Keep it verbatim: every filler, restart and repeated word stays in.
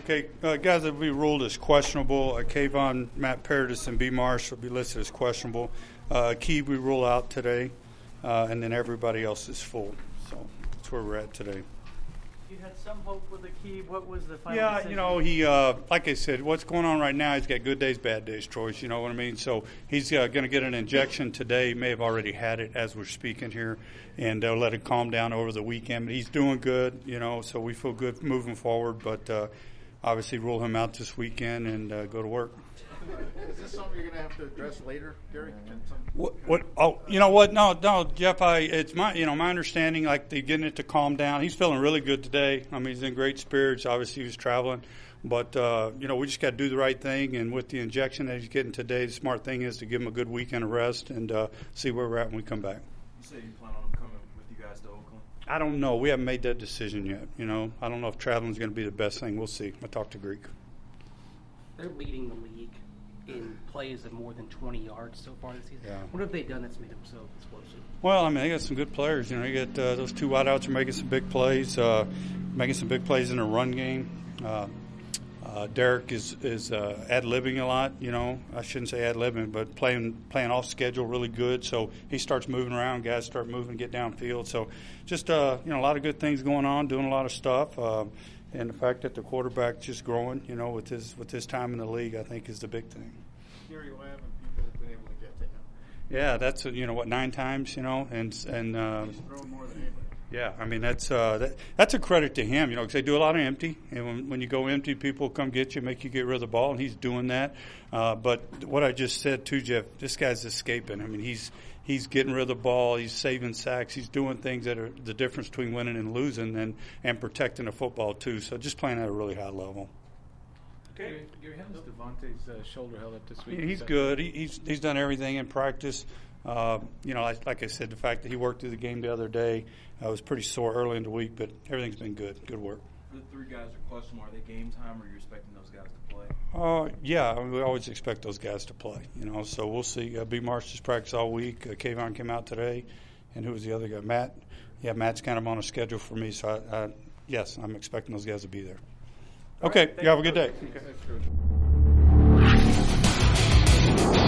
Okay, uh, guys that will be ruled as questionable. Uh, Kayvon, Matt Paradis, and B. Marsh will be listed as questionable. Uh, Key we rule out today, uh, and then everybody else is full. So that's where we're at today. You had some hope with the Key. What was the final Yeah, decision? you know, he, uh, like I said, what's going on right now, he's got good days, bad days, Troyes, you know what I mean? So he's uh, going to get an injection today. He may have already had it as we're speaking here, and they'll let it calm down over the weekend. But he's doing good, you know, so we feel good moving forward. But uh, obviously rule him out this weekend and uh, go to work. Is this something you're going to have to address later, Gary? What, what? Oh, you know what? No, no, Jeff. I it's my you know my understanding. Like they're getting it to calm down. He's feeling really good today. I mean, he's in great spirits. Obviously, he was traveling, but uh, you know we just got to do the right thing. And with the injection that he's getting today, the smart thing is to give him a good weekend of rest and uh, see where we're at when we come back. You say you plan on him coming with you guys to Oakland? I don't know. We haven't made that decision yet. You know, I don't know if traveling is going to be the best thing. We'll see. I talked to Greek. They're leading the league in plays of more than twenty yards so far this season. Yeah. What have they done that's made them so explosive? Well, I mean, they got some good players. You know, you got uh, those two wideouts are making some big plays, uh, making some big plays in the run game. Uh, uh, Derek is is uh, ad-libbing a lot. You know, I shouldn't say ad-libbing, but playing playing off schedule really good. So he starts moving around. Guys start moving, get downfield. So just uh, you know, a lot of good things going on, doing a lot of stuff. Uh, And the fact that the quarterback's just growing, you know, with his with his time in the league, I think is the big thing. Gary, why haven't people been able to get to him? Yeah, that's you know what nine times, you know, and and uh, He's thrown more than anybody. yeah, I mean that's uh, that, that's a credit to him, you know, because they do a lot of empty, and when, when you go empty, people come get you, make you get rid of the ball, and he's doing that. Uh, but what I just said too, Jeff, this guy's escaping. I mean, he's. He's getting rid of the ball. He's saving sacks. He's doing things that are the difference between winning and losing, and, and protecting the football too. So just playing at a really high level. Okay, Gary, how's Devontae's uh, shoulder held up this week? Yeah, he's good. He, he's he's done everything in practice. Uh, you know, like, like I said, the fact that he worked through the game the other day uh, was pretty sore early in the week, but everything's been good. Good work. The three guys are questionable. Are they game time, or are you expecting those guys to play? Uh, yeah, I mean, we always expect those guys to play. You know, so we'll see. Uh, B. Marsh just practiced all week. Uh, Kayvon came out today, and who was the other guy? Matt. Yeah, Matt's kind of on a schedule for me. So I, I, yes, I'm expecting those guys to be there. Okay, right, you have a good day. Okay. Thanks, Coach.